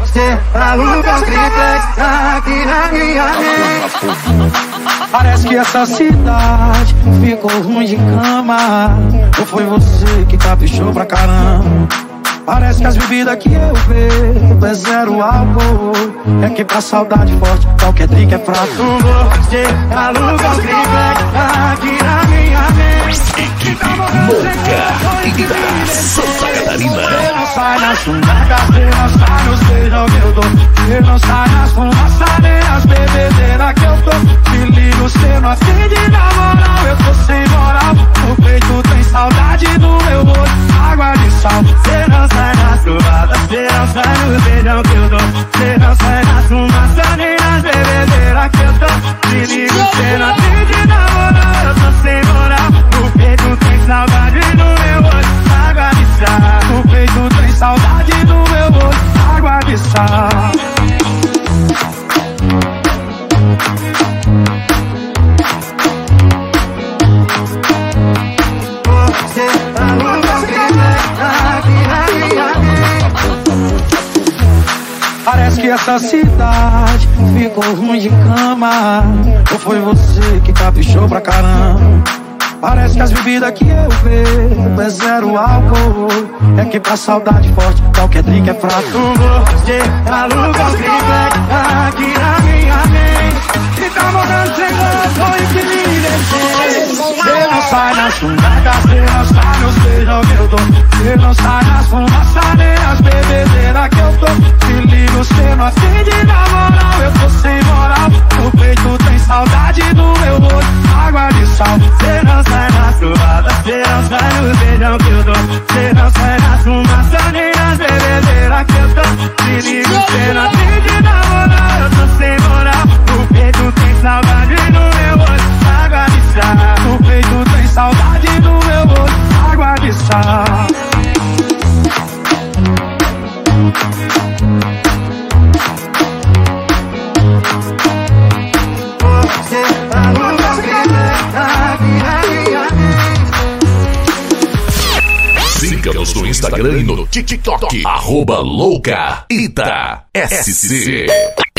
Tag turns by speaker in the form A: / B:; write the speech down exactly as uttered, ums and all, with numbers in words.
A: Você aluga um triplex aqui na minha mente.
B: Parece que essa cidade ficou ruim de cama. Ou foi você que caprichou pra caramba? Parece que as bebidas que eu bebo é zero álcool. É que pra saudade forte qualquer drink é fraco.
A: Você aluga um triplex aqui na minha mente.
C: Louca e da Santa Catarina.
B: Você não sai na chumada, você não sai nos beijos que eu dou. Você não sai nas fumaças nem nas bebedeiras que eu tô. Se liga, você não atende na moral, eu tô sem moral. No peito tem saudade do meu rosto, água de sal.
A: Você não sai na chuvada, você não sai nos beijos que eu dou. Você não sai nas fumaças nem nas bebedeiras que eu tô. Se liga, você não atende na moral, eu tô sem moral. No peito tem saudade do meu rosto, água de sal.
B: No peito tem saudade do meu rosto, água de sal.
A: Você aluga um triplex aqui na minha mente.
B: Parece que essa cidade ficou ruim de cama. Ou foi você que caprichou pra caramba? Parece que as bebidas que eu bebo é zero álcool. É que pra saudade forte qualquer drink é fraco.
A: Você aluga um triplex aqui na minha mente. E tá morrendo sem gosto e que me descer.
B: Você não sai na chumada, você não sai nos beijos que eu dou. Você não sai nas fumaças nem nas bebedeiras que eu tô. Se liga, você não atende na moral, eu tô sem moral. No peito tem saudade do meu rosto, água de sal.
A: Você não sai na chuvada, você não sai nos beijos que eu dou. Você não sai nas fumaças nem nas bebedeiras que eu tô. Se liga, você não atende na moral, eu tô sem moral. No peito tem saudade do meu rosto, água de sal.
B: No peito tem saudade do meu rosto, água de sal.
A: Você aluga um triplex aqui na minha mente.
C: Siga-nos no Instagram e no TikTok. Arroba Louca Ita S C.